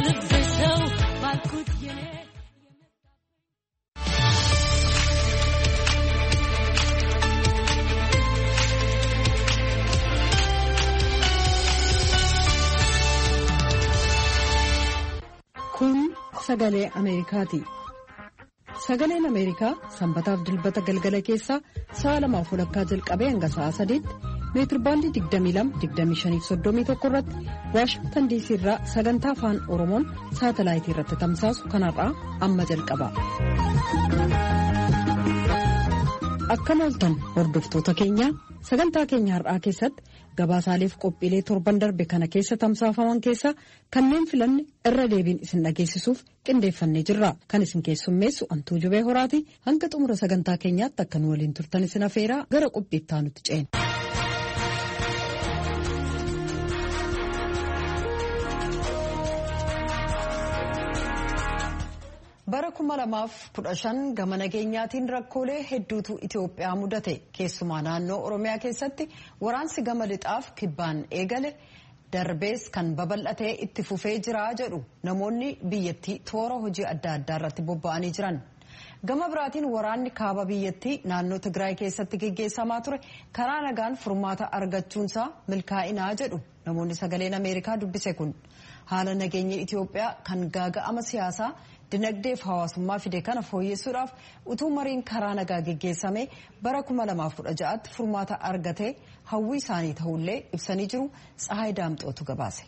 Sagalee Ameerikaati. Sagaleen Ameerikaa sanbataaf dilbata galgala keessaa sa'a 2:00 jalqabee hanga sa'a 3tti meetirbaandii 22-25-31 irratti Waashingtan DC irraa sagantaa afaan Oromoon saatalaayitii irratti tamsaasu kanarraa amma jalqaba. Akkam ooltan hordoftoota keenya sagantaa keenya har'aa keessatti gabaasaaleef qophiilee torban darbe kana keessa tamsaafaman keessaa kanneen filanne irra deebiin isin dhageessisuuf qindeeffannee jirra. Kan isin keessummeessu Antuu Jubee Horaati. Hanga xumura sagantaa keenyaatti akka nu waliin turtan isin afeeraa gara qophiittaa nutti ceena. Bara 2015 gama nageenyaatiin rakkoolee hedduutu Itoophiyaa mudate. Keessumaa naannoo Oromiyaa keessatti waraansi gama lixaaf kibbaan eegale darbees kan babal'atee itti fufee jira jedhu namoonni biyyattii toora hojii adda addaa irratti bobba'anii jiran. Gama biraatiin waraanni kaaba biyyattii naannoo Tigraay keessatti geggeessamaa ture karaa nagaan furmaata argachuunsaa milkaa'inaa jedhu namoonni sagaleen Ameerikaa dubbise kun. Haala nageenya Itoophiyaa kan gaaga'ama siyaasaa dinagdeef hawaasummaa fide kana fooyyessuudhaaf utuu mariin karaa nagaa geggeessame bara 2016tti furmaata argatee hawwii isaanii ta'ullee ibsanii jiru. Tsahaay Daamxootu gabaase.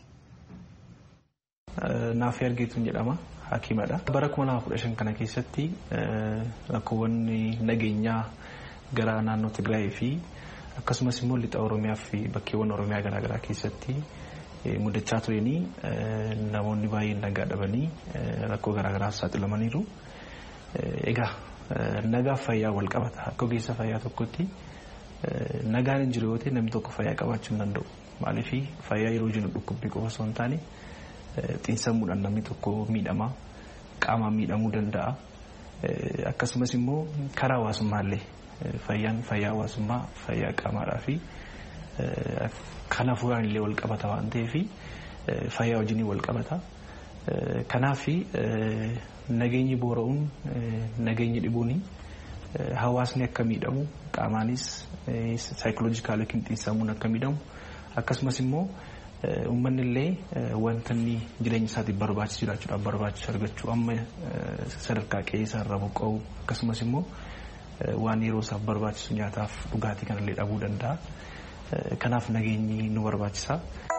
Naafii Argeetuun jedhama. Hakiimadha. Bara 2015 kana keessatti rakkoowwan nageenyaa gara naannoo Tigraay fi akkasumas immoo lixa Oromiyaa fi bakkeewwan Oromiyaa garaagaraa keessatti mudachaa turanii namoonni baay'een nagaa dhabanii rakkoo garaagaraa saaxilamaniiru. Egaa nagaa fayyaa wal qabata. Akka ogeessa fayyaa tokkotti nagaan hin jiru yoo ta'e namni tokko fayyaa qabaachuu hin danda'u. Maaliif fayyaa yeroo jennu dhukkubbii qofa osoo hin taane xiinsammuudhaan namni tokko miidhama, qaamaan miidhamuu danda'a. Akkasumas immoo karaa hawaasummaallee fayyaa hawaasummaa, fayyaa qaamaadhaa fi kanaafuu illee wal qabata waan ta'eef fayyaa wajjin wal qabata. Kanaaf nageenyi boora'uun nageenyi dhibuun hawaasni akka miidhamu qaamaanis saayikoloojikaal yookiin xiinsammuun akka miidhamu akkasumas immoo uummanni illee wanta inni jireenya isaatiif barbaachisu jiraachuudhaaf barbaachisu argachuu amma sadarkaa qe'ee irra boqqa'u akkasumas immoo waan yeroo isaaf barbaachisu nyaataaf dhugaatii kanallee dhabuu danda'a. Kanaaf nageenyi nu barbaachisa.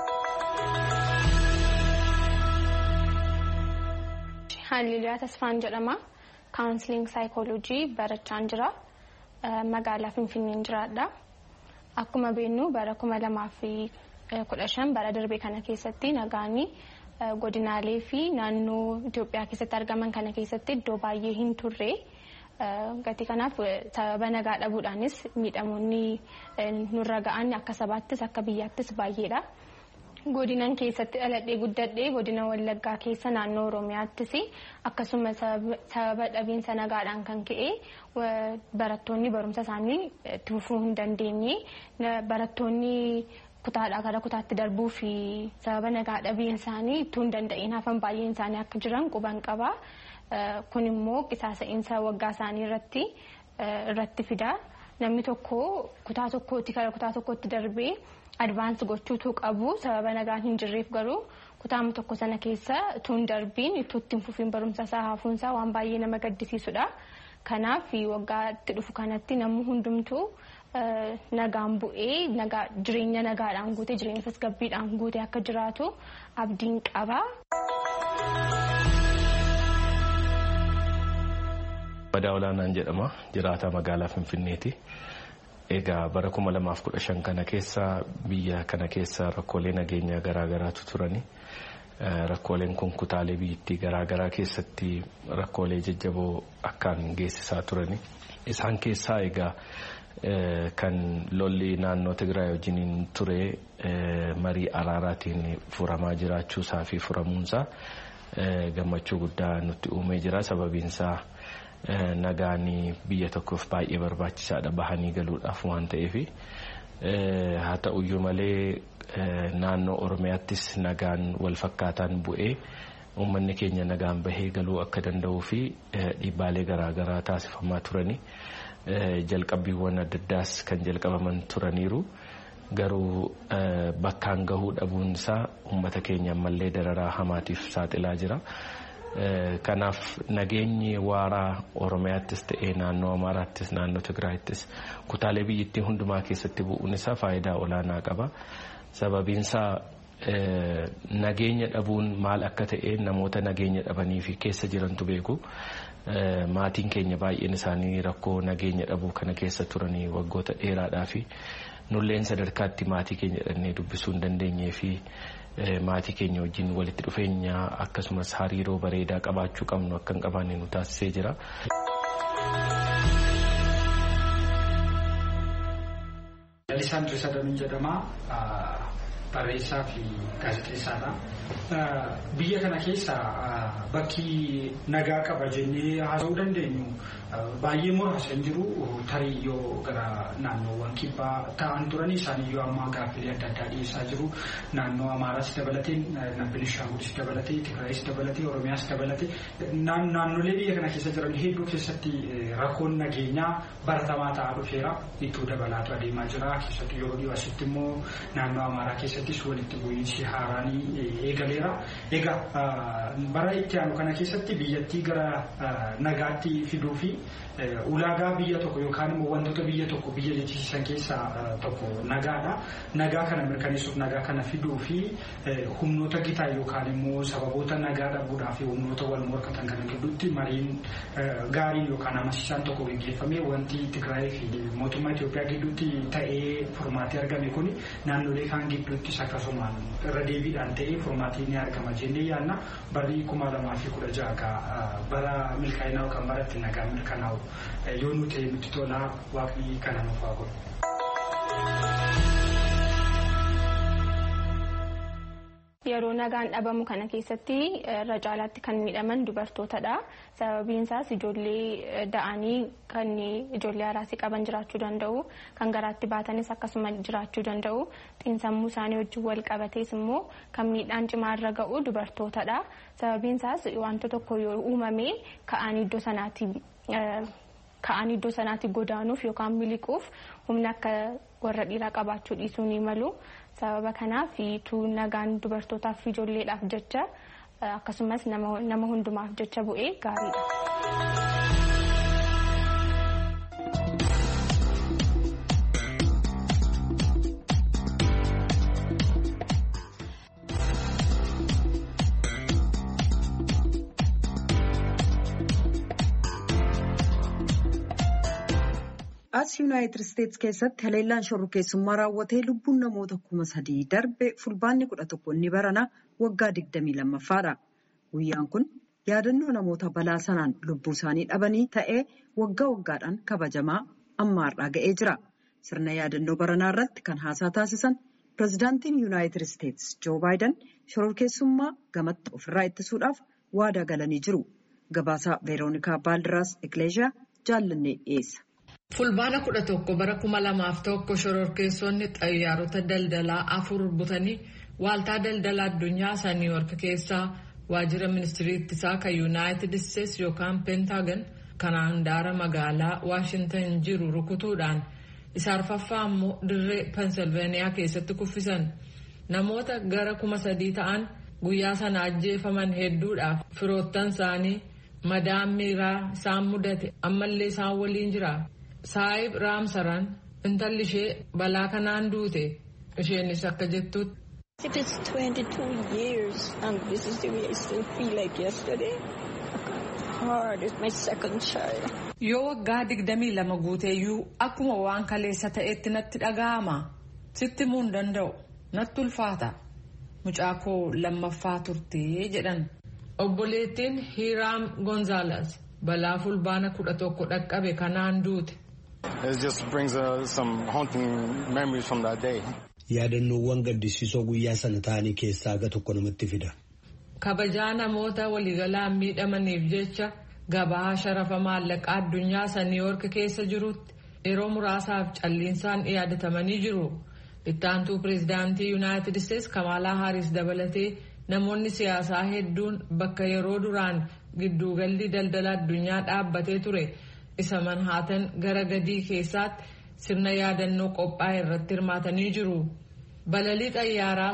Haliiliyaa Tasfaan jedhama. Kaawunsiliing saayikooloojii barachaan jira. Magaalaa Finfinneen jiraadha. Akkuma beeknu bara 2015 bara darbe kana keessatti nagaanii godinaalee fi naannoo Itoophiyaa keessatti argaman kana keessatti iddoo baay'ee hin turre. Gatii kanaaf sababa nagaa dhabuudhaanis miidhamoonni nurra ga'an akka sabaattis akka biyyaattis baay'eedha. Godinaan keessatti dhaladhee guddadhee godina Wallaggaa keessa naannoo Oromiyaattis akkasumas sababa dhabiinsa nagaadhaan kan ka'e barattoonni barumsa isaanii itti fufuu hin dandeenye. Barattoonni kutaadhaa gara kutaatti darbuu fi sababa nagaa dhabiinsa isaanii itti hin danda'in hafan baay'een isaanii akka jiran quban qaba. Kun immoo qisaasa'insa waggaa isaanii irratti fida. Namni tokko kutaa tokkotti gara kutaa tokkotti darbee advaansi gochuutu qabu. Sababa nagaan hin jirreef garuu kutaa tokko sana keessa tuun darbiin itti fufiin barumsa isaa hafuunsaa waan baay'ee nama gaddisiisudha. Kanaaf waggaatti dhufu kanatti namni hundumtuu nagaan bu'ee jireenya nagaadhaan guute jireenya tasgabbiidhaan guute akka jiraatu abdiin qaba. Badaa Olaanaan jedhama. Jiraata magaalaa Finfinneeti. Egaa bara 2015 kana keessa biyya kana keessa rakkoolee nageenyaa garaagaraatu turani. Rakkooleen kun kutaalee biyyattii garaagaraa keessatti rakkoolee jajjaboo akkaan geessisaa turani. Isaan keessaa egaa kan lolli naannoo Tigraay wajjiniin ture marii araaraatiin furamaa jiraachuusaa fi furamuunsaa gammachuu guddaa nutti uumee jira. Sababiinsaa nagaanii biyya tokkoof baay'ee barbaachisaadha bahanii galuudhaaf waan ta'eef. Haa ta'uyyuu malee naannoo Oromiyaattis nagaan wal fakkaataan bu'ee uummanni keenya nagaan bahee galuu akka danda'uu fi dhiibbaalee garaagaraa taasifamaa turani. Jalqabbiiwwan adda addaas kan jalqabaman turaniiru. Garuu bakkaan gahuu dhabuun isaa uummata keenya ammallee dararaa hamaatiif saaxilaa jira. Kanaaf nageenyi waaraa Oromiyaattis ta'ee naannoo Amaaraattis naannoo Tigraayittis kutaalee biyyattii hundumaa keessatti bu'uun isaa faayidaa olaanaa qaba. Sababiin isaa nageenya dhabuun maal akka ta'e namoota nageenya dhabanii fi keessa jirantu beeku. Maatiin keenya baay'een isaanii rakkoo nageenya dhabuu kana keessa turanii waggoota dheeraadhaa fi nulleen sadarkaatti maatii keenya dhannee dubbisuu hin dandeenyee fi maatii keenya wajjin walitti dhufeenya akkasumas hariiroo bareedaa qabaachuu qabnu akka hin qabaanne nu taasisee jira. Lalisandri Sadamin jedhama. Barreessaa fi gaazexeessaadha. Biyya kana keessa bakki nagaa qaba jennee haasa'uu dandeenyu baay'ee muraasa hin jiru. Tarii yoo gara naannoowwan kibbaa ta'an turan isaaniyyuu amma gaaffilee adda addaa dhiyeessaa jiru. Naannoo Amaaraas dabalatee, Benishaangulis dabalatee, Tigraayis dabalatee, Oromiyaas dabalatee naannolee biyya kana keessa jiran hedduu keessatti rakkoon nageenyaa baratamaa ta'aa dhufeera. Itti dabalaatu adeemaa jira. Keessattuu yeroo dhiyoo asitti immoo naannoo Amaaraa keessattis walitti bu'iinsi haaraanii eegaleera. Egaa bara itti aanu kana keessatti biyyattii gara nagaatti fiduu fi ulaagaa biyya tokko yookaan immoo wantoota biyya tokko biyya jechisiisan keessaa tokko nagaadha. Nagaa kana mirkaneessuuf nagaa kana fiduu fi humnoota gitaa yookaan immoo sababoota nagaa dhabuudhaa fi humnoota wal morkatan kana gidduutti mariin gaariin yookaan amansiisaan tokko gaggeeffamee wanti Tigraay fi mootummaa Itoophiyaa gidduutti ta'ee furmaatee argame kun naannolee kaan gidduuttis akkasumaan irra deebiidhaan ta'ee furmaatii ni argama jennee yaadna. Barri 2016 bara milkaa'inaa yookaan bara itti nagaa mirkanaa'u yoo nuti nuti tolaa waaqni kana nuuf haa godhu. Yeroo nagaan dhabamu kana keessatti irra caalaatti kan miidhaman dubartootadha. Sababiin isaas ijoollee da'anii kan ijoollee haraasii qaban jiraachuu danda'u, kan garaatti baatanis akkasuma jiraachuu danda'u. Xiinsammuu isaanii wajjin wal qabatees immoo kan miidhaan cimaa irra ga'u dubartootadha. Sababiin isaas wanta tokko yoo uumame ka'anii iddoo sanaatti godaanuuf yookaan miliquuf humna akka warra dhiiraa qabaachuu dhiisuu ni malu. Sababa kanaaf nagaan dubartootaaf fi ijoolleedhaaf jecha akkasumas nama hundumaaf jecha bu'ee gaariidha. As Yuunaayitid Isteetsi keessatti haleellaan shororkeessummaa raawwatee lubbuun namoota 3,000 darbe fulbaanni 11 inni barana waggaa 22ffaadha. Guyyaan kun yaadannoo namoota balaa sanaan lubbuu isaanii dhabanii ta'ee waggaa waggaadhaan kabajamaa ammaarraa ga'ee jira. Sirna yaadannoo baranaa irratti kan haasaa taasisan pirezidaantiin Yuunaayitid Isteetsi Joo Baayiden shororkeessummaa gamatti ofirraa ittisuudhaaf waadaa galanii jiru. Gabaasaa Veeroonikaa Baaldiraas Ikileeshiyaa jaallannee dhiyeessa. Fulbaana 11 bara 2001 shororkeessonni xayyaarota daldalaa 4 butanii waaltaa daldalaa addunyaa New York keessaa waajjira ministirii ittisaa kan Yuunaayitid Isteetsi yookaan Peentaagan kan handaara magaalaa Waashintan jiru rukutuudhaan isa arfaffaa immoo dirree Pensilveeniyaa keessatti kuffisan. Namoota gara 3,000 ta'an guyyaa sana ajjeefaman hedduudhaaf firoottan isaanii madaan miiraa isaan mudate ammallee isaan waliin jira. Saayib Raamsaran intalli ishee balaa kanaan duute. Isheenis akka jettutti. It is 22 years and this is the way I still feel like yesterday. Hard is my second child. Yoo waggaa 22 guuteeyyuu akkuma waan kaleessa ta'etti natti dhaga'ama. Sitti himuu hin danda'u. Natti ulfaata. Mucaa koo lammaffaa turtee jedhan. Obboleettiin Hiiraam Gonzaalaas balaa fulbaana 11 dhaqqabe kanaan duute. It just brings some haunting memories from that day. Yaadannoowwan gaddisiisoo guyyaa sana ta'anii keessaa aga tokko namatti fida. Kabajaa namoota waliigalaan miidhamaniif jecha gabaa sharafa maallaqaa addunyaa New York keessa jirutti yeroo muraasaaf calliinsaan yaadatamanii jiru. Ittaantuu pireezidaantii Yuunaayitid Isteetsi Kamaalaa Haaris dabalatee namoonni siyaasaa hedduun bakka yeroo duraan gidduugalli daldala addunyaa dhaabbatee ture isa Manhattan gara gadii keessaatti sirna yaadannoo qophaa'e irratti hirmaatanii jiru. Balalii xayyaaraa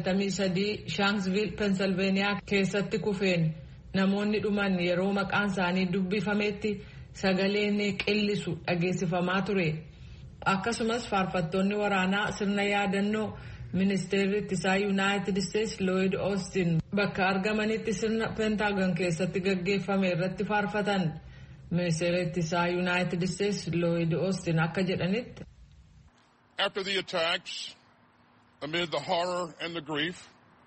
93 Shanksville, Pennsylvania keessatti kufeen namoonni dhuman yeroo maqaan isaanii dubbifametti sagaleen qillisu dhageessifamaa ture. Akkasumas faarfattoonni waraanaa sirna yaadannoo ministeerri ittisaa United States Lloyd Austin bakka argamanitti sirna Pentagon keessatti gaggeeffame irratti faarfatan. Ministeerri ittisaa United States Lloyd Austin akka jedhanitti. After the attacks, amid the horror and the grief,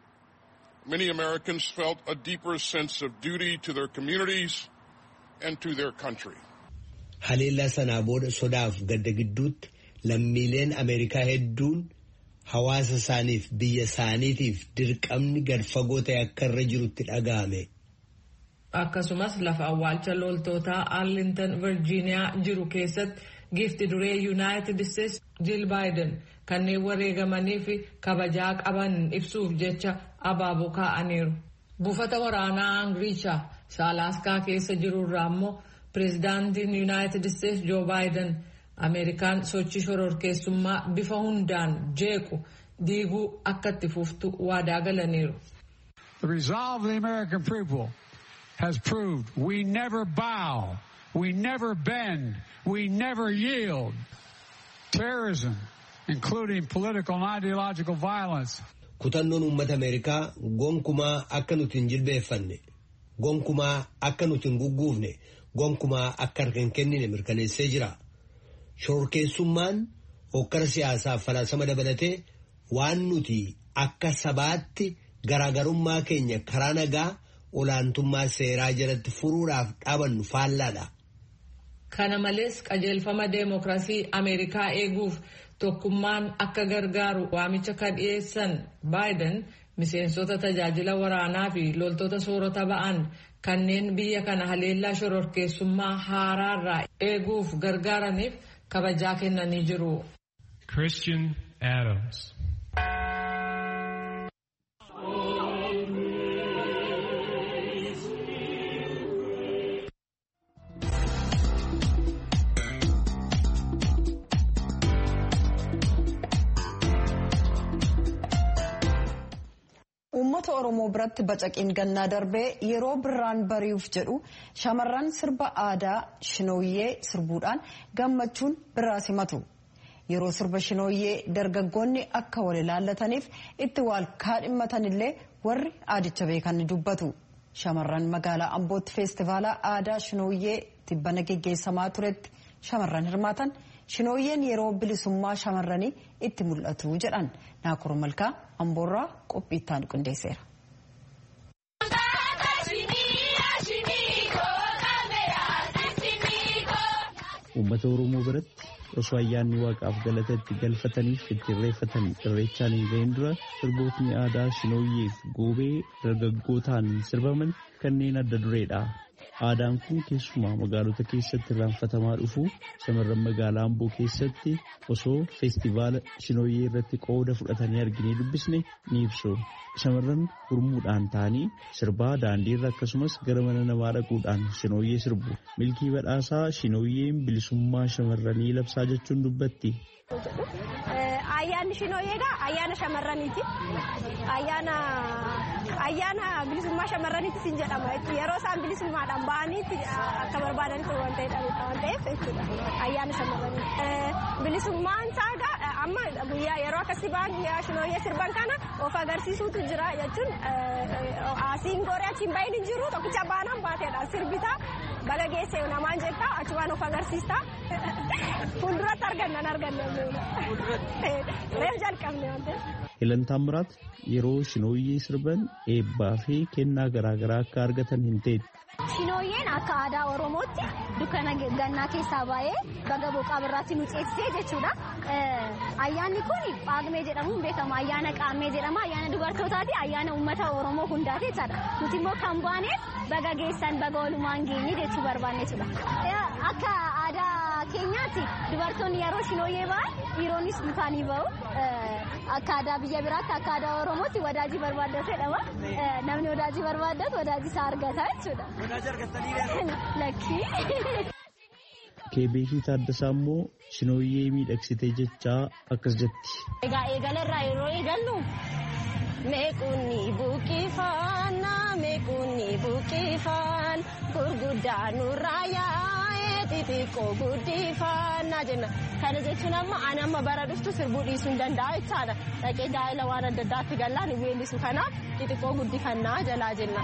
many Americans felt a deeper sense of duty to their communities and to their country. Haleellaa sanaa booda sodaaf gadda gidduutti lammiileen Ameerikaa hedduun hawaasa isaaniif biyya isaaniitiif dirqamni gad fagoo ta'e akka irra jirutti dhaga'ame. Akkasumas lafa awwaalcha loltootaa Arlington, Virginia jiru keessatti giifti duree United States Jill Biden kanneen wareegamanii fi kabajaa qaban ibsuuf jecha abaaboo kaa'aniiru. Buufata waraanaa Angricha Alaaskaa keessa jirurraa immoo pireezidaantiin United States Joe Biden Ameerikaan sochii shororkeessummaa bifa hundaan jeequ diiguu akka itti fuftu waadaa galaniiru. The resolve of the American people has proved we never bow, we never bend, we never yield. Terrorism, including political and ideological violence. Kutannoon uummata Ameerikaa gonkumaa akka nuti hin jilbeeffanne, gonkumaa akka nuti hin gugguufne, gonkumaa akka harka hin kennine mirkaneessee jira. Shororkeessummaan hokkara siyaasaaf falaasama dabalatee waan nuti akka sabaatti garaagarummaa keenya karaa nagaa olaantummaa seeraa jalatti furuudhaaf dhaabannu faallaadha. Kana malees qajeelfama deemokiraasii Ameerikaa eeguuf tokkummaan akka gargaaru waamicha kan dhiyeessan Biden miseensota tajaajila waraanaa fi loltoota soorata ba'an kanneen biyya kana haleellaa shororkeessummaa haaraarraa eeguuf gargaaraniif kabajaa kennanii jiru. Christian Adams. Uummata Oromoo biratti bacaqiin gannaa darbee yeroo birraan bari'uuf jedhu shamarran sirba aadaa shinooyyee sirbuudhaan gammachuun birraa simatu. Yeroo sirba shinooyyee dargaggoonni akka wal ilaallataniif itti wal kaadhimmatanillee warri aadicha beekan ni dubbatu. Shamarran magaalaa Ambootti feestivaalaa aadaa shinooyyee tibbana geggeessamaa turetti shamarran hirmaatan shinooyyeen yeroo bilisummaa shamarranii itti mul'atu jedhan. Naakur Malkaa Amboorraa qophii itti qindeesseera. Uummata Oromoo biratti osoo ayyaanni waaqaaf galata itti galfataniif itti irreeffatan irreechaan hin ga'in dura sirbootni aadaa shinooyyeef goobee dargaggootaan sirbaman kanneen adda dureedha. Aadaan kun keessumaa magaalota keessatti irraanfatamaa dhufu shamarran magaalaa Amboo keessatti osoo feestivaala shinooyyee irratti qooda fudhatanii arginee dubbisne ni ibsu. Shamarran gurmuudhaan ta'anii sirbaa daandiirra akkasumas gara mana namaa dhaquudhaan shinooyyee sirbu. Milkii badhaasaa shinooyyeen bilisummaa shamarranii labsaa jechuun dubbatti. Ayyaanni shinooyyeedha. Ayyaana shamarraniiti. Ayyaana bilisummaa shamarraniiti sin jedhama. Yeroo isaan bilisummaadhaan ba'aniitti akka barbaadanitti waan ta'eef jechuudha. Ayyaana shamarraniiti. Bilisummaan isaa amma guyyaa yeroo akkasii ba'an guyyaa shinooyyee sirban kana of agarsiisuutu jira jechuun asiin gooree achiin bahin hin jiru tokkicha baanaan baateedha. Sirbitaa baga geessee namaan jettaa achumaan of agarsiistaa. Fuulduratti argannan reef jalqabne waan ta'eef. Helan Taamiraat yeroo shinooyyee sirban eebbaa fi kennaa garaagaraa akka argatan hin ta'e. Shinooyyeen akka aadaa Oromootti dukkana gannaa keessaa baay'ee baga boqaa birraatti nu ceesisee jechuudha. Ayyaanni kun Paagmee jedhamuun beekama. Ayyaana Qaammee jedhama. Ayyaana dubartootaati. Ayyaana uummata Oromoo hundaati jechaadha. Nuti immoo kan baaneef baga geessan baga walumaan geenye jechuu barbaanne jechuudha. Akka aadaa keenyaatti dubartoonni yeroo shinooyyee ba'an dhiironnis dukaanii ba'u. Akka aadaa biyya biraatti akka aadaa Oromootti wadaajii barbaaddatu jedhama. Namni wadaajii barbaadatu wadaajii isaa argata jechuudha. Wadaajii argatanii lakkii. Keebeekii Taaddasaa immoo shinooyyee miidhagsitee jechaa akkas jetti. Egaa eegalarraa yeroo eegallu meequnni buqqifaan gurguddaa nurraa yaa'ee xixiqqoo guddifannaa jenna. Kana jechuun amma bara dhuftu sirbuu dhiisuu hin danda'a jechaadha. Dhaqee gaa'ela waan adda addaatti gallaan hin weellisu kanaaf xixiqqoo guddifannaa jalaa jenna.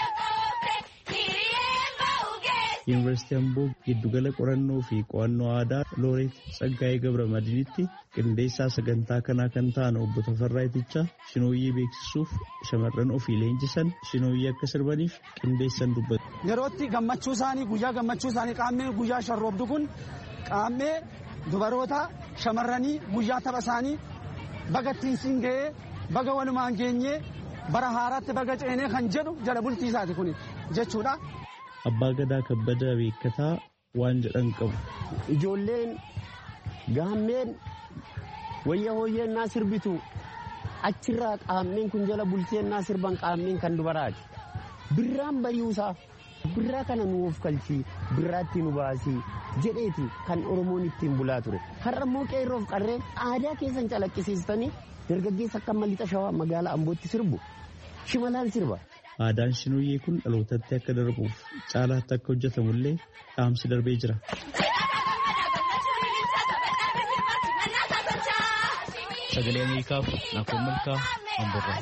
Yuunivarsiitii Amboo giddugala qorannoo fi qo'annoo aadaa Looreet Tsaggaayee Gabramadiinitti qindeessaa sagantaa kanaa kan ta'an obbo Tafarraa Itichaa shinooyyee beeksisuuf shamarran ofii leenjisan shinooyyee akka sirbaniif qindeessan dubbatu. Yerootti gammachuu isaanii guyyaa gammachuu isaanii qaammee guyyaa sharroobdu kun qaammee dubaroota shamarranii guyyaa tapha isaanii baga ittiin siin ga'ee baga walumaan geenyee bara haaraatti baga ceenee kan jedhu jala bultii isaati kun jechuudha. Abbaa Gadaa Kabbadaa Beekataa waan jedhan qabu. Ijoolleen gaammeen wayya hooyyeen naa sirbitu achirraa qaammeen kun jala bulteen naa sirban qaammeen kan dubaraati. Birraan bari'uusaa birraa kana nu of kalchii birraatti nu baasii jedheeti kan Oromoon ittiin bulaa ture. Har'a immoo qeerroof qarreen aadaa keessan calaqqisiistanii dargaggeessa akka Lixa Shawaa magaalaa Ambootti sirbu shimalaan sirba. Aadaan shinooyyee kun dhalootatti akka darbuuf caalaatti akka hojjetamullee dhaamsi darbee jira. Sagalee Ameerikaaf Naakoon Malkaa Amborraa.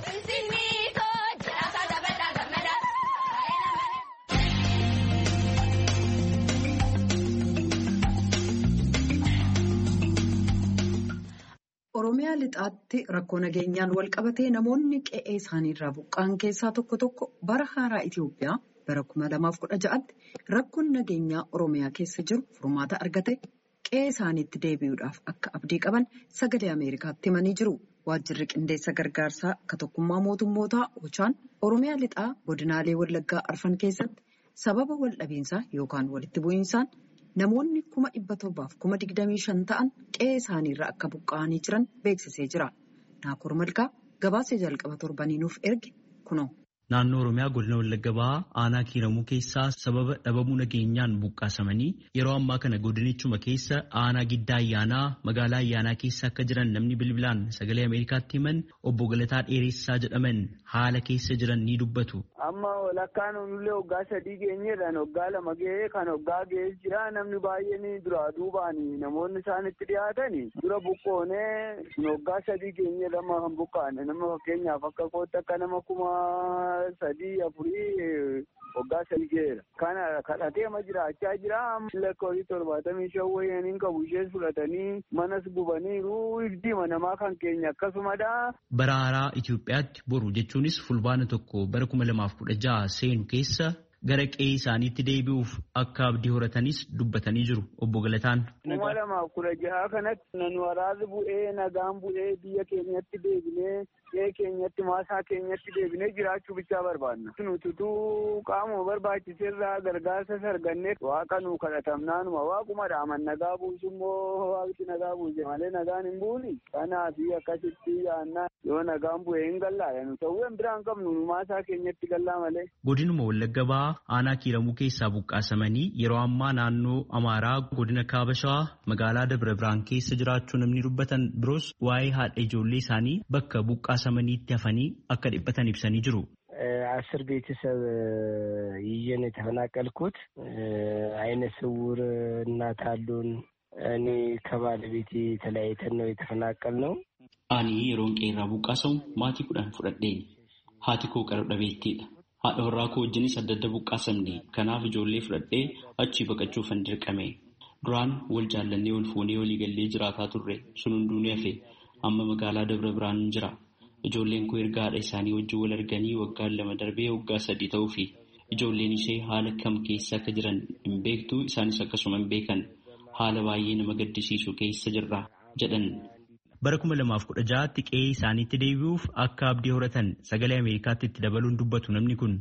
Oromiyaa lixaatti rakkoo nageenyaan wal qabatee namoonni qe'ee isaaniirraa buqqa'an keessaa tokko bara haaraa Itoophiyaa bara 2016tti rakkoon nageenyaa Oromiyaa keessa jiru furmaata argate qe'ee isaaniitti deebi'uudhaaf akka abdii qaban sagalee Ameerikaatti himanii jiru. Waajjirri qindeessa gargaarsaa akka tokkummaa mootummootaa Ochaan Oromiyaa lixaa godinaalee Wallaggaa arfan keessatti sababa waldhabiinsaa yookaan walitti bu'iinsaan namoonni 725,000 ta'an qe'ee isaaniirraa akka buqqa'anii jiran beeksisee jira. Naakoor Malkaa gabaasa jalqaba torbanii nuuf erge kunoo. Naannoo Oromiyaa godina Wallagga Bahaa aanaa Kiiramuu keessaa sababa dhabamuu nageenyaan buqqaasamanii yeroo ammaa kana godinichuma keessa aanaa Giddaa Ayyaanaa magaalaa Ayyaanaa keessa akka jiran namni bilbilaan sagalee Ameerikaatti himan obbo Galataa Dheeressaa jedhaman haala keessa jiran ni dubbatu. Amma walakkaan onullee waggaa 3 geenyeedhaan waggaa 2 ga'ee kan waggaa ga'ee jira namni baay'een duraa duubaan namoonni isaan itti dhiyaatan dura buqqoonee waggaa 3 geenyee lama kan buqqaane nama fakkeenyaaf akka kootti akka nama 3,400 waggaa 3 ga'eera. Kana kadhatee ma jiraachaa jira lakkoofsi 75 wayyaaniin qabu ishees fudhatanii manas gubaniiru ifdiima namaa kan keenya akkasumadha. Bara haaraa Itoophiyaatti boru jechuunis fulbaana tokko bara 2016 seenu keessa gara qe'ee isaaniitti deebi'uuf akka abdii horatanis dubbatanii jiru obbo Galataan. 2016 kanatti nan waraabni bu'ee nagaan bu'ee biyya keenyatti deebinee qe'ee keenyatti maasaa keenyatti deebinee jiraachuu bichaa barbaadna. Nututuu qaamuma barbaachiseerraa gargaarsa sargannee waaqa nuu kadhatamnaanuma waaquma dhaaman nagaa buusummoo waaqti nagaa buuse malee nagaan hin buuni. Kanaaf akkasitti yaannaa yoo nagaan bu'ee hin gallaadha nu ta'uu hin biraan qabnu maasaa keenyatti gallaa malee. Godinuma Wallagga Bahaa aanaa Kiiramuu keessaa buqqaasamanii yeroo ammaa naannoo Amaaraa godina Kaaba Shawaa magaalaa Dabra Biraan keessa jiraachuu namni dubbatan biroos waa'ee haadha ijoollee isaanii bakka buqqaasamaniitti hafanii akka dhiphatan ibsanii jiru. 10 ቤተሰብ ይዤ ነው የተፈናቀልኩት። አይነ ስውር እናት አሉን። እኔ ከባለቤቴ ተለያይተን ነው የተፈናቀልነው። Ani yeroon qeerraa buqqaasamu maatii 10 fudhadheen haati koo qara dhabeettiidha. Haadha warraa koo wajjinis adda adda buqqaasamne kanaaf ijoollee fudhadhee achii baqachuufan dirqame. Duraan wal jaallannee wal fuunee walii gallee jiraataa turre sun hunduu ni hafe amma magaalaa Dabra Biraan jira. Ijoolleen koo erga haadha isaanii wajjin wal arganii waggaan 2 darbee waggaa 3 ta'uu fi ijoolleen ishee haala kam keessa akka jiran hin beektu isaanis akkasuma hin beekan haala baay'ee nama gaddisiisu keessa jirra jedhan. Bara 2016tti qe'ee isaaniitti deebi'uuf akka abdii horatan sagalee Ameerikaatti itti dabaluun dubbatu namni kun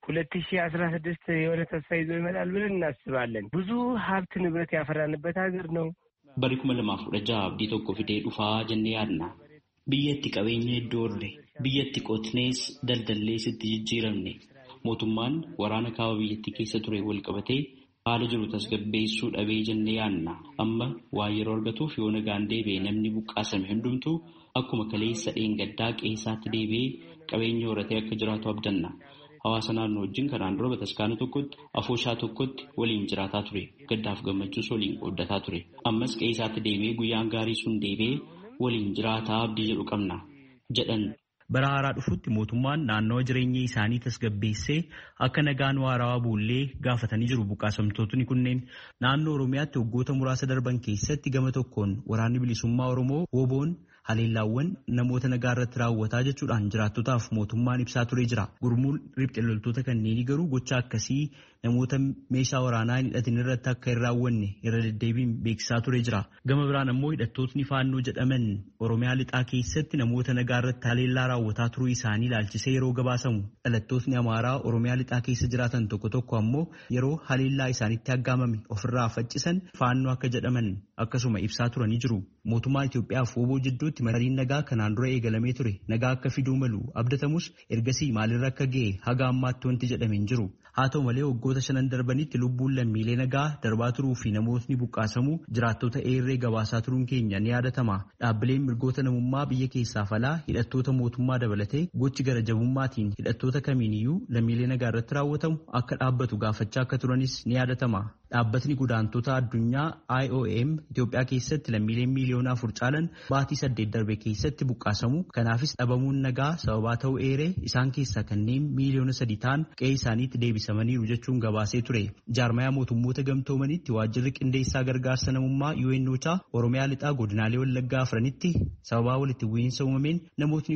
2016 የሆነ ተስፋ ይዞ ይመጣል ብለን እናስባለን። ብዙ ሀብት ንብረት ያፈራንበት ሀገር ነው። Bara 2016 abdii tokko fidee dhufaa jennee yaadna. Biyyatti qabeenya iddoo irre, biyyatti qotnees daldallees itti jijjiiramne. Mootummaan waraana kaaba biyyattii keessa ture wal qabatee haala jiru tasgabbeessuu dhabee jennee yaadna. Amma waa yeroo argatuuf yoo nagaan deebi'e namni buqqaasame hundumtuu akkuma kaleessa dheengaddaa qeessaatti deebi'ee qabeenya horatee akka jiraatu abdanna. Hawaasa naannoo wajjin kanaan dura bataskaana tokkotti afooshaa tokkotti waliin jiraataa ture. Gaddaaf gammachuus waliin qooddataa ture. Ammas qeessaatti deebi'ee guyyaan gaarii sun deebi'ee waliin jiraataa abdii jedhu qabna jedhan. Bara haaraa dhufutti mootummaan naannoo jireenya isaanii tasgabbeessee akka nagaan waarawaa buullee gaafatanii jiru buqqaasamtootni kunneen. Naannoo Oromiyaatti waggoota muraasa darban keessatti gama tokkoon waraanni bilisummaa Oromoo WBO'n haleellaawwan namoota nagaa irratti raawwataa jechuudhaan jiraattotaaf mootummaan ibsaa turee jira. Gurmuun riphxee loltoota kanneenii garuu gocha akkasii namoota meeshaa waraanaa hin hidhatin irratti akka hin raawwanne irra deddeebiin beeksisaa turee jira. Gama biraan ammoo hidhattootni faannoo jedhaman Oromiyaa lixaa keessatti namoota nagaa irratti haleellaa raawwataa turuu isaanii ilaalchisee yeroo gabaasamu. Dhalattootni Amaaraa Oromiyaa lixaa keessa jiraatan tokko tokko ammoo yeroo haleellaa isaanitti aggaamame ofirraa faccisan faannoo akka jedhaman akkasuma ibsaa turanii jiru. Mootummaan Itoophiyaa fi WBO jidduutti mariin nagaa kanaan dura eegalamee ture. Nagaa akka fiduu malu abdatamus ergasii maalirra akka ga'e haga ammaatti wanti jedhamee hin jiru. Haa ta'u malee waggoota 5 darbanitti lubbuun lammiilee nagaa darbaa turuu fi namootni buqqaasamuu jiraattota eerree gabaasaa turuun keenya ni yaadatama. Dhaabbileen mirgoota namummaa biyya keessaa falaa hidhattoota mootummaa dabalatee gochi gara jabummaatiin hidhattoota kamiiniyyuu lammiilee nagaa irratti raawwatamu akka dhaabbatu gaafachaa akka turanis ni yaadatama. Dhaabbatni godaantota addunyaa IOM Itoophiyaa keessatti lammiileen miiliyoona 4 caalan baatii 8 darbe keessatti buqqaasamu. Kanaafis dhabamuun nagaa sababaa ta'uu eeree isaan keessaa kanneen miiliyoona 3 ta'an qe'ee isaaniitti deebisamaniiru jechuun gabaasee ture. Jaarmayaa mootummoota gamtoomanitti waajjirri qindeessaa gargaarsa namummaa UNOCHA Oromiyaa lixaa godinaalee Wallaggaa 4tti sababaa walitti bu'iinsa uumameen namootni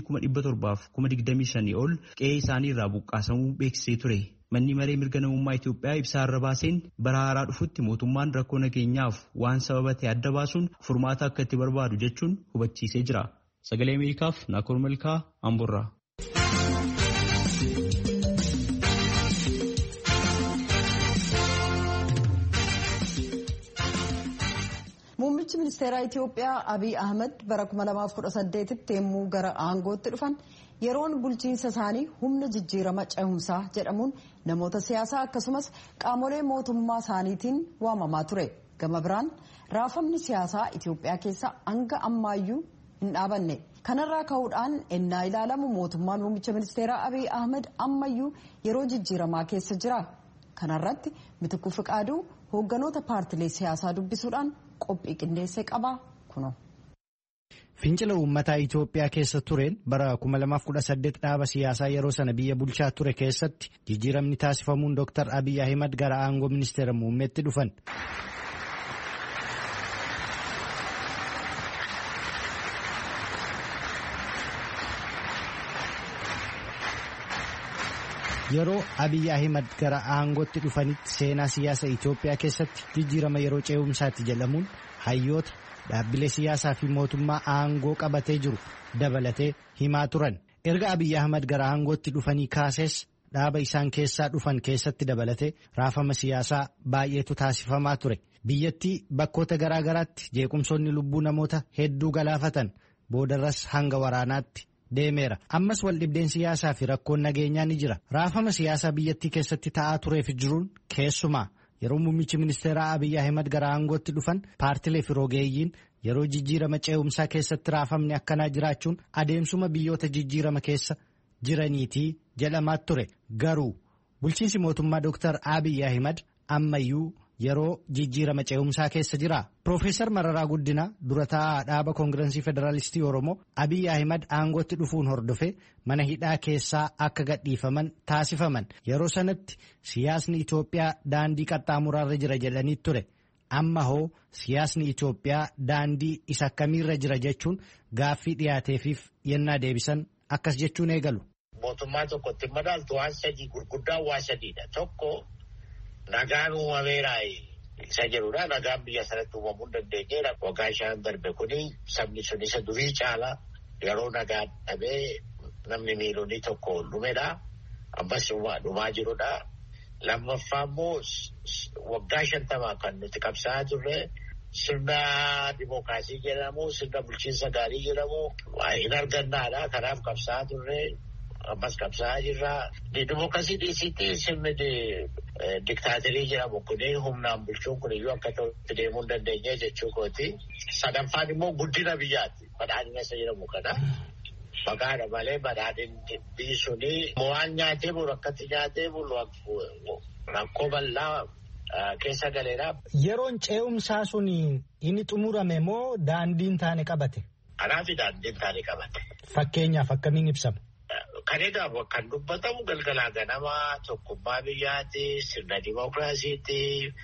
725 ol qe'ee isaanii irraa buqqaasamuu beeksisee ture. Manni maree mirga namummaa Itoophiyaa ibsaa irra baaseen bara haaraa dhufutti mootummaan rakkoo nageenyaaf waan sababa ta'e adda baasuun furmaata akka itti barbaadu jechuun hubachiisee jira. Sagalee Ameerikaaf Naakoor Malkaa Amborraa. Muummichi ministeeraa Itoophiyaa Abiy Ahmed bara 2018tti yemmuu gara aangootti dhufan yeroon bulchiinsa isaanii humna jijjiirama cehumsaa jedhamuun namoota siyaasaa akkasumas qaamolee mootummaa isaaniitiin waamamaa ture. Gama biraan raafamni siyaasaa Itoophiyaa keessa hanga ammaayyuu hin dhaabanne. Kanarraa ka'uudhaan ennaa ilaalamu mootummaan muummicha ministeeraa Abiy Ahmed ammayyuu yeroo jijjiiramaa keessa jira. Kanarratti Mitikuu Fiqaaduu hoogganoota paartilee siyaasaa dubbisuudhaan qophii qindeessee qaba kuno. Fincila uummataa Itoophiyaa keessa tureen bara 2018 dhaaba siyaasaa yeroo sana biyya bulchaa ture keessatti jijjiiramni taasifamuun Dr. Abiy Ahmed gara aangoo ministeera muummeetti dhufan. Yeroo Abiy Ahmed gara aangootti dhufanitti seenaa siyaasa Itoophiyaa keessatti jijjiirama yeroo ce'umsaatti jedhamuun hayyoota dhaabbilee siyaasaa fi mootummaa aangoo qabatee jiru dabalatee himaa turan. Erga Abiy Ahmed gara aangootti dhufanii kaasees dhaaba isaan keessaa dhufan keessatti dabalatee raafama siyaasaa baay'eetu taasifamaa ture. Biyyattii bakkoota garaa garaatti jeequmsoonni lubbuu namoota hedduu galaafatan boodarras hanga waraanaatti deemeera. Ammas waldhibdeen siyaasaa fi rakkoon nageenyaa ni jira. Raafama siyaasaa biyyattii keessatti ta'aa tureef jiruun keessumaa yeroo muummichi ministeeraa Abiy Ahmed gara aangootti dhufan paartilee fi rogeeyyiin yeroo jijjiirama ce'umsaa keessatti raafamni akkanaa jiraachuun adeemsuma biyyoota jijjiirama keessa jiraniitii jedhamaa ture. Garuu bulchiinsi mootummaa Dr. Abiy Ahmed ammayyuu yeroo jijjiirama ce'umsaa keessa jira. Profeesar Mararaa Guddinaa dura taa'aa dhaaba Koongirensii Federaalistii Oromoo Abiy Ahmed aangootti dhufuun hordofe mana hidhaa keessaa akka gadhiifaman taasifaman. Yeroo sanatti siyaasni Itoophiyaa daandii qaxxaamuraarra jira jedhanii ture. Amma hoo siyaasni Itoophiyaa daandii isa akkamiirra jira jechuun gaaffii dhiyaateefiif yennaa deebisan akkas jechuun eegalu. Mootummaa tokkotti madaaltu waan sadii gurguddaan waan sadiidha. Tokko nagaan uumameeraa isa jedhudha. Nagaan biyya sanatti uumamuu hin dandeenyeedha. Waggaa 5 darbe kuni sabni sun isa durii caala yeroo nagaan dhabee namni miiliyoonii tokko dhumedha. ammas dhumaa jirudha. Lammaffaa immoo waggaa 50 kan nuti qabsaa'aa turre sirna dimookiraasii jedhamu, sirna bulchiinsa gaarii jedhamu hin argannaadha. Kanaaf qabsaa'aa turre ammas qabsaa'aa jirra. Dimookiraasii dhiisitti sirni diktaaterii jedhamu kun humnaan bulchuun kun iyyuu akka ta'utti deemuu hin dandeenye jechuu kooti. Sadaffaan immoo guddina biyyaati. Badhaadhina isa jedhamu kana. Maqaadha malee badhaadhinni biyyi suni waan nyaatee bulu akkatti nyaatee bulu rakkoo bal'aa keessa galeera. Yeroon ce'umsaa sun inni xumurame moo daandiin taane qabate? Kanaaf daandiin taane qabate. Fakkeenyaaf akkamiin ibsama? Kan egaa kan dubbatamu galgalaa ganamaa tokkummaa biyyaati, sirna dimookiraasiiti,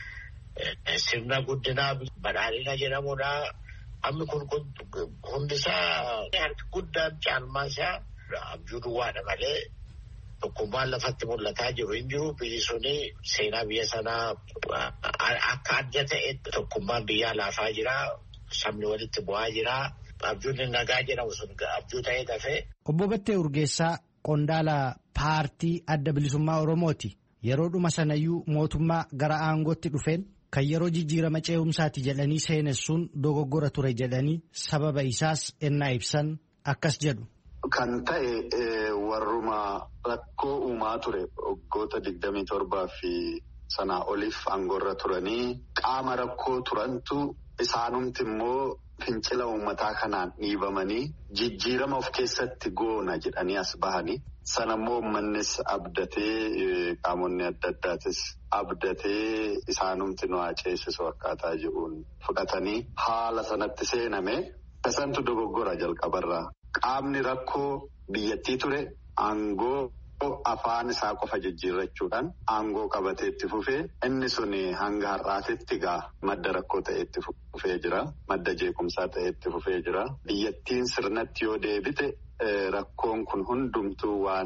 sirna guddinaa badhaadhina jedhamudha. Amma kun hundisaa harki guddaan caalmaa isaa abjuu duwwaadha malee tokkummaan lafatti mul'ataa jiru hin jiru. Biyyi suni seenaa biyya sanaa akka adda ta'e tokkummaan biyyaa laafaa jira. Sabni walitti bu'aa jira. Abjuun nagaa jedhamu sun abjuu ta'ee dafee. Obbo Battee Urgeessaa qondaala paartii adda bilisummaa Oromooti. Yeroodhuma sanayyuu mootummaa gara aangootti dhufeen kan yeroo jijjiirama ce'umsaati jedhanii seenessuun dogoggora ture jedhanii sababa isaas ennaa ibsan akkas jedhu. Kan ta'e warruma rakkoo uumaa ture waggoota 27 fi sanaa oliif aangoorra turanii qaama rakkoo turantu isaanumti immoo fincila uummataa kanaan dhiibamanii jijjiirama of keessatti goona jedhanii as bahanii sanammoo uummannis abdatee qaamonni adda addaatis abdatee isaanumti nu ceesisu akkaataa jiruun fudhatanii haala sanatti seename tasantu dogoggora jalqabarraa. Qaamni rakkoo biyyattii ture aangoo afaan isaa qofa jijjiirrachuudhaan aangoo qabatee itti fufee inni sun hanga har'aatitti madda rakkoo ta'e itti fufee jira. Madda jeequmsaa ta'e itti fufee jira. Biyyattiin sirnatti yoo deebite rakkoon kun hundumtuu waan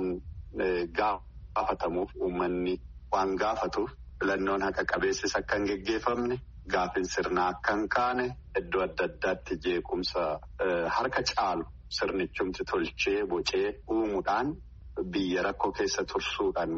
gaafatamuuf uummanni waan gaafatuuf filannoon haqa qabeessis akka hin geggeeffamne gaafin sirnaa akka hin kaane iddoo adda addaatti jeequmsa harka caalu sirnichumti tolchee bocee uumuudhaan biyya rakkoo keessa tursuudhaan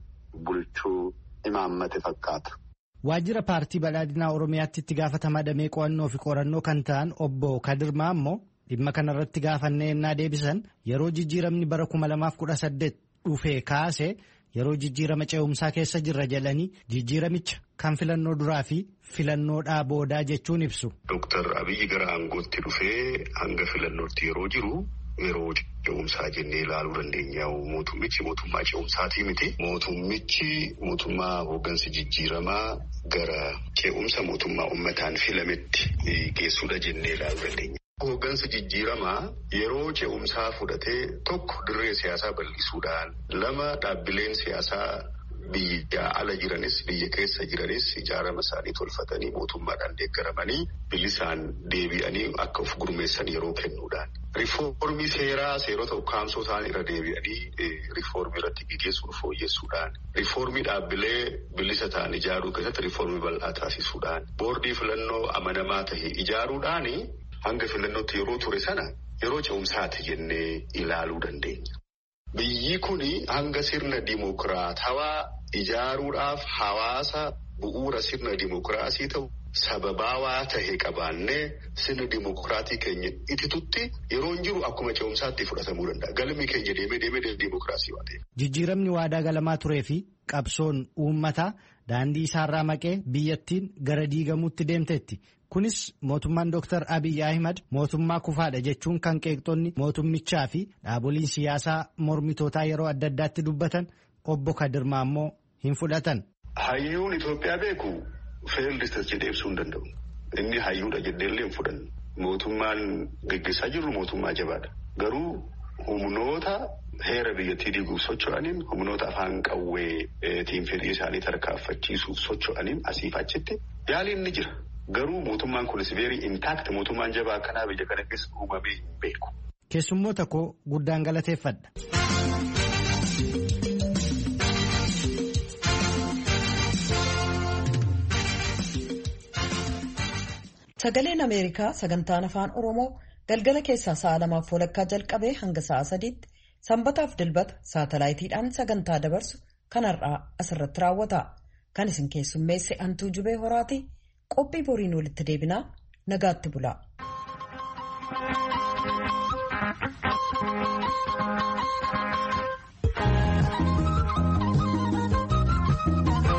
bulchuu imaammate fakkaata. Waajjira paartii badhaadhinaa Oromiyaatti itti gaafatamaa damee qo'annoo fi qorannoo kan ta'an obbo Kadirmaa immoo dhimma kanarratti gaafannee ennaa deebisan yeroo jijjiiramni bara 2018 dhufee kaase yeroo jijjiirama ce'umsaa keessa jirra jedhanii jijjiiramicha kan filannoo duraa fi filannoodhaa boodaa jechuun ibsu. Dooktar Abiyyi gara aangootti dhufee hanga filannootti yeroo jiru yeroo ce'umsaa jennee ilaaluu dandeenya. Mootummichi mootummaa ce'umsaatii miti. Mootummichi mootummaa hooggansa jijjiiramaa gara ce'umsa mootummaa uummataan filametti geessuudha jennee ilaaluu dandeenya. Hooggansa jijjiiramaa yeroo ce'umsaa fudhatee tokko dirree siyaasaa bal'isuudhaan lama dhaabbileen siyaasaa biyya ala jiranis biyya keessa jiranis ijaarama isaanii tolfatanii mootummaadhaan deeggaramanii bilisaan deebi'anii akka of gurmeessan yeroo kennuudhaan. Riifoormii seerota ukkaamsoo ta'an irra deebi'anii riifoormii irratti gaggeessuun fooyyessuudhaan. Riifoormii dhaabbilee bilisa ta'an ijaaruu keessatti riifoormii bal'aa taasisuudhaan. Boordii filannoo amanamaa ta'e ijaaruudhaan hanga filannootti yeroo ture sana yeroo ce'umsaati jennee ilaaluu dandeenya. Biyyi kuni hanga sirna dimookiraatawaa ijaaruudhaaf hawaasa bu'uura sirna dimookiraasii ta'u sababaawaa ta'e qabaannee sirna dimookiraatii keenya ititutti yeroo hin jiru akkuma ce'umsaatti fudhatamuu danda'a. Galmi keenya deemee dimookiraasii waan ta'eef. Jijjiiramni waadaa galamaa turee fi qabsoon uummataa daandii isaarraa maqee biyyattiin gara diigamuutti deemteetti. Kunis mootummaan Dr. Abiy Ahimad mootummaa kufaadha jechuun kan qeeqxonni mootummichaa fi dhaaboliin siyaasaa mormitootaa yeroo adda addaatti dubbatan obbo Kadirmaa immoo hin fudhatan. Hayyuun Itoophiyaa beeku feeldistas jedhee ibsuu hin danda'u. Inni hayyuudha jedheellee hin fudhannu. Mootummaan gaggeessaa jirru mootummaa jabaadha. Garuu humnoota heera biyyattii diiguuf socho'aniin humnoota afaan qawweetiin fedhii isaanii tarkaanfachiisuuf socho'aniin asiif achitti yaaliin ni jira. Garuu mootummaan kunis veerii intaakti mootummaan jabaa akkanaa biyya kana keessa uumamee hin beeku. Keessummoota koo guddaan galateeffadha. Sagaleen Ameerikaa sagantaan afaan Oromoo galgala keessaa sa'a 2:00 jalqabee hanga sa'a 3:00 sanbataaf dilbata saatalaayitiidhaan sagantaa dabarsu kanarraa asirratti raawwata. Kan isin keessummeesse Antuu Jubee Horaati. Qophii boriin walitti deebinaa nagaatti bulaa.